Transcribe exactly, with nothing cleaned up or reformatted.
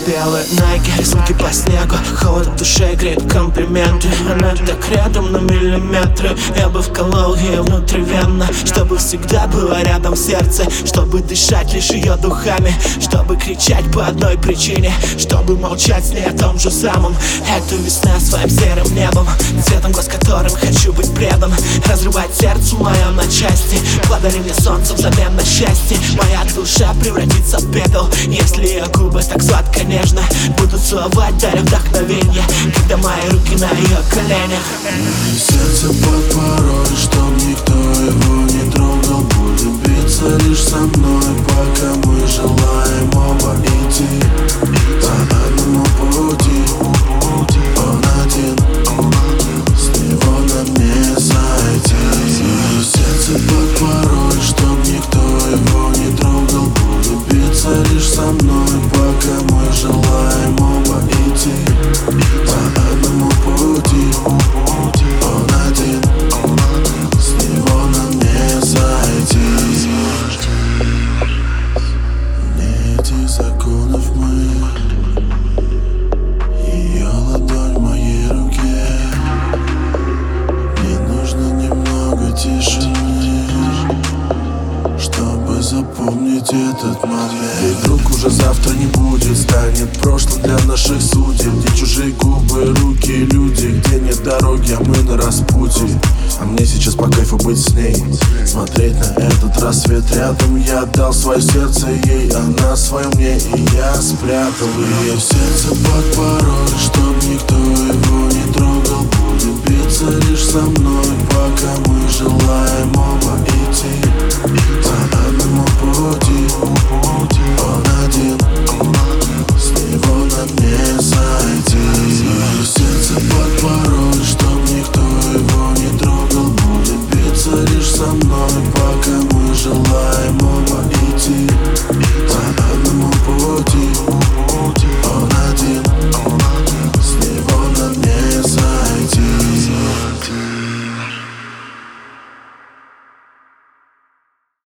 Белые Nike, рисунки по снегу, холод в душе греет комплименты. Она так рядом на миллиметры. Я бы вколол ей внутривенно, чтобы всегда была рядом в сердце, чтобы дышать лишь ее духами, чтобы кричать по одной причине, чтобы молчать с ней о том же самом. Эту весна своим серым небом, цветом глаз которым хочу быть предан, разрывать сердце мое на части. Подари мне солнце взамен на счастье. Моя душа превратится в пепел, если ее губы так сладко нежно будут целовать, даря вдохновение, когда мои руки на ее коленях. Сердце под пароль, чтоб никто его не трогал, будет биться лишь со мной, пока мы желаем оба идти по одному пути. Он один, с него нам не сойти. Сердце под пароль, чтоб никто его не трогал, будет биться лишь со мной, пока мы желаем оба идти по одному пути. Он один, с него нам не сойти. Не этих законов мы, ее ладонь в моей руке. Мне нужно немного тишины, чтобы запомнить этот момент. Ведь вдруг уже завтра не будет, станет прошлым для наших судеб, где чужие губы, руки, люди, где нет дороги, а мы на распутье. А мне сейчас по кайфу быть с ней, смотреть на этот рассвет рядом. Я отдал свое сердце ей, она свое мне, и я спрятал ее. Сердце под пароль, чтоб никто его не трогал, будет биться лишь со мной, пока мы желаем